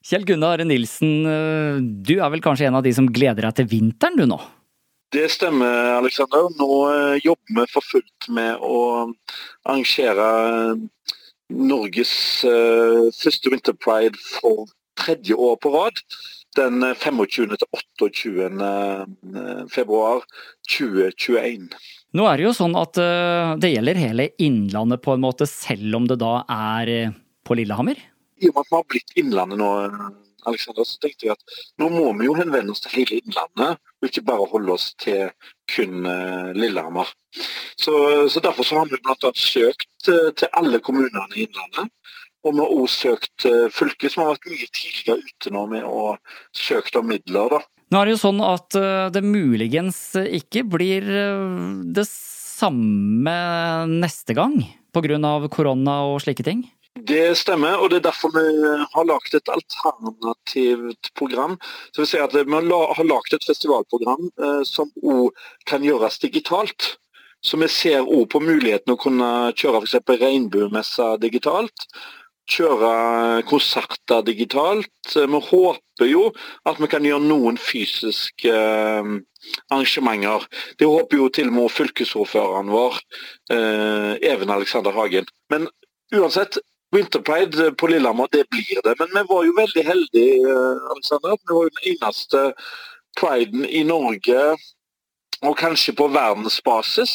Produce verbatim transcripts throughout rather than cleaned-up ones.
Kjell Gunnar Nilsen, du er vel kanskje en av de som gleder deg til vinteren du nå? Det stemmer, Alexander. Nå jobber vi for fullt med å arrangere Norges første Winter Pride for tredje år på rad. Den femogtjuende til åtteogtjuende februar tjue tjueen. Nå er det jo sånn at det gjelder hele Innlandet på en måte, selv om det da er på Lillehammer? I og med at vi har blitt Innlandet nå, Alexander, så tenkte jeg at nå må vi jo henvende oss til hele Innlandet, og ikke bare holde oss til kun Lillehammer. Så, så derfor så har vi blant annet søkt til alle kommunene i Innlandet, og vi har også søkt fylket som har vært mye tidligere ute nå med å søke om midler da. Nå er det jo sånn at det muligens ikke blir det samme neste gang, på grunn av korona og slike ting? Det stemmer, og det er derfor vi har lagt et alternativt program. Så vi sier at vi har lagt et festivalprogram eh, som også kan gjøres digitalt. Så vi ser også på muligheten å kunne kjøre for eksempel regnbuemesser digitalt, kjøre konserter digitalt. Vi håper jo at vi kan gjøre noen fysiske eh, arrangementer. Det håper jo til og med fylkesordføreren vår, eh, Even Alexander Hagen. Men uansett, Winter Pride på Lillehammer, det blir det. Men vi var jo veldig heldige, Alexander. Vi var jo den eneste priden i Norge, og kanskje på verdensbasis,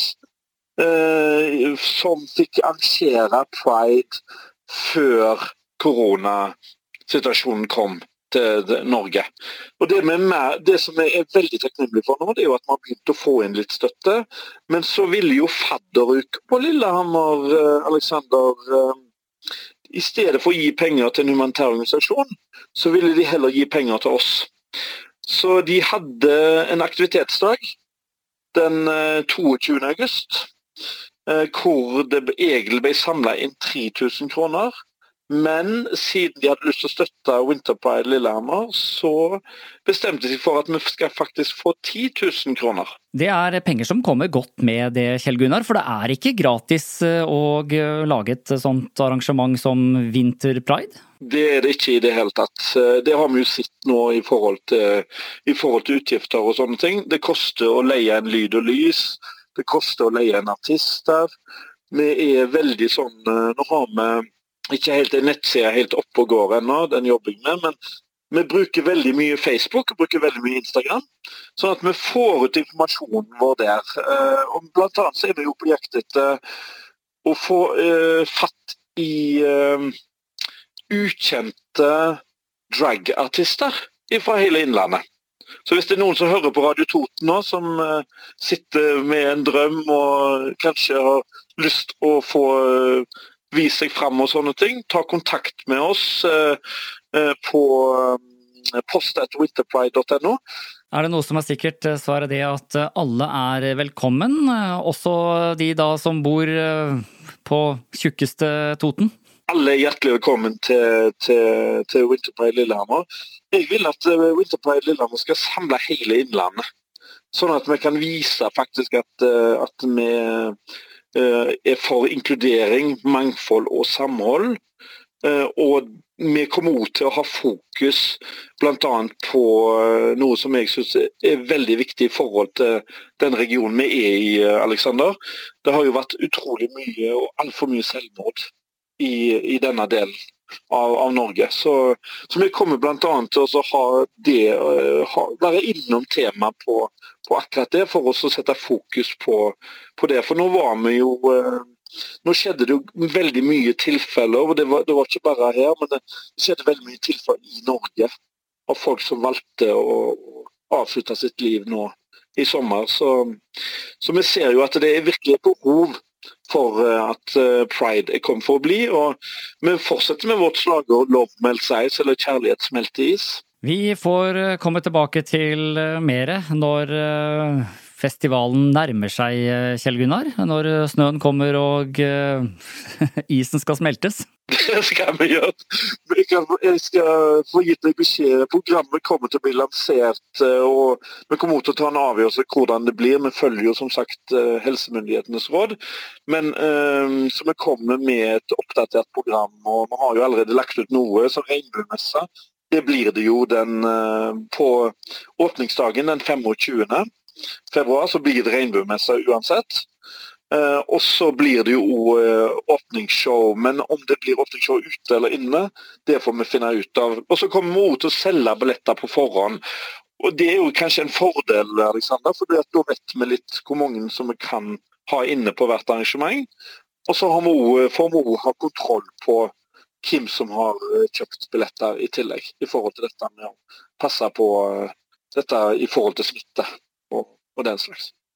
eh, som fikk arrangere pride før koronasituasjonen kom til Norge. Og det, med mer, det som jeg er veldig takknemlig for nå, det er jo at man har begynt å få inn litt støtte. Men så ville jo fadderuke på Lillehammer, Alexander, i stedet for å gi penger til en humanitær organisasjon, så ville de heller gi penger til oss. Så de hadde en aktivitetsdag den toogtjuende august, hvor det egentlig ble samlet inn tre tusen kroner. Men siden de hadde lyst til å støtte Winter Pride Lillehammer, så bestemte de seg for at vi skal faktisk få ti tusen kroner. Det er penger som kommer godt med det, Kjell Gunnar, for det er ikke gratis å lage et sånt arrangement som Winter Pride? Det er det ikke i det hele tatt. Det har vi jo sett nå i forhold til, i forhold til utgifter og sånne ting. Det koster å leie en lyd og lys, det koster å leie en artist der. Vi er veldig sånn, nå har vi ikke helt en nettside helt oppe og går ennå, den jobber jeg med, men vi bruker veldig mye Facebook, og bruker veldig mye Instagram, sånn at vi får ut informasjonen vår der. Og blant annet så er vi jo på jakt etter å få uh, fatt i uh, ukjente dragartister fra hele Innlandet. Så hvis det er noen som hører på Radio Toten nå, som uh, sitter med en drøm og kanskje har lyst å få uh, vise seg frem og sånne ting, ta kontakt med oss eh, på eh, post at winterpride punktum no. Er det noe som er sikkert, så er det det at alle er velkommen, også de da som bor på tjukkeste Toten? Alle er hjertelig velkommen til, til, til Winter Pride Lillehammer. Jeg vil at Winter Pride Lillehammer skal samle hele Innlandet, sånn at vi kan vise faktisk at, at vi er for inkludering, mangfold og samhold, og vi kommer også til å ha fokus blant annet på noe som jeg synes er veldig viktig i forhold til den regionen vi er i, Alexander. Det har jo vært utrolig mye og alt for mye selvmord i, i denne delen av, av Norge. Så, så vi kommer blant annet til å ha det, ha, være innom tema på på akkurat det, for oss å sette fokus på, på det. For nå var vi jo, nå skjedde det jo veldig mye tilfeller, og det var, det var ikke bare her, men det skjedde veldig mye tilfeller i Norge, av folk som valgte å avslutte sitt liv nå i sommer. Så, så vi ser jo at det er virkelig behov for at Pride er kommet for å bli, og vi fortsetter med vårt slagord Love Melts Ice, eller Kjærlighet smelter is. Vi får komme tilbake til mere når festivalen nærmer seg, Kjell Gunnar, når snøen kommer og isen skal smeltes. Det skal vi gjøre. Jeg, kan, jeg skal få gitt deg beskjed. Programmet kommer til å bli lansert, og vi kommer til å ta en avgjørelse hvordan det blir. Vi følger jo som sagt helsemyndighetenes råd, men så vi kommer med et oppdatert program, og vi har jo allerede lagt ut noe, så regnbuemessa det blir det jo den, på åpningsdagen den tjuefemte februar, så blir det regnbuemesse uansett. Uh, og så blir det jo uh, åpningsshow, men om det blir åpningsshow ute eller inne, det får vi finne ut av. Og så kommer vi også til å selge billetter på forhånd. Og det er jo kanskje en fordel, Alexander, for da vet vi litt hvor mange som vi kan ha inne på hvert arrangement. Og så har vi også, får vi også ha kontroll på hvem som har kjøpt billetter i tillegg, i forhold til dette med å passe på uh, dette i forhold til smitte og, og den slags.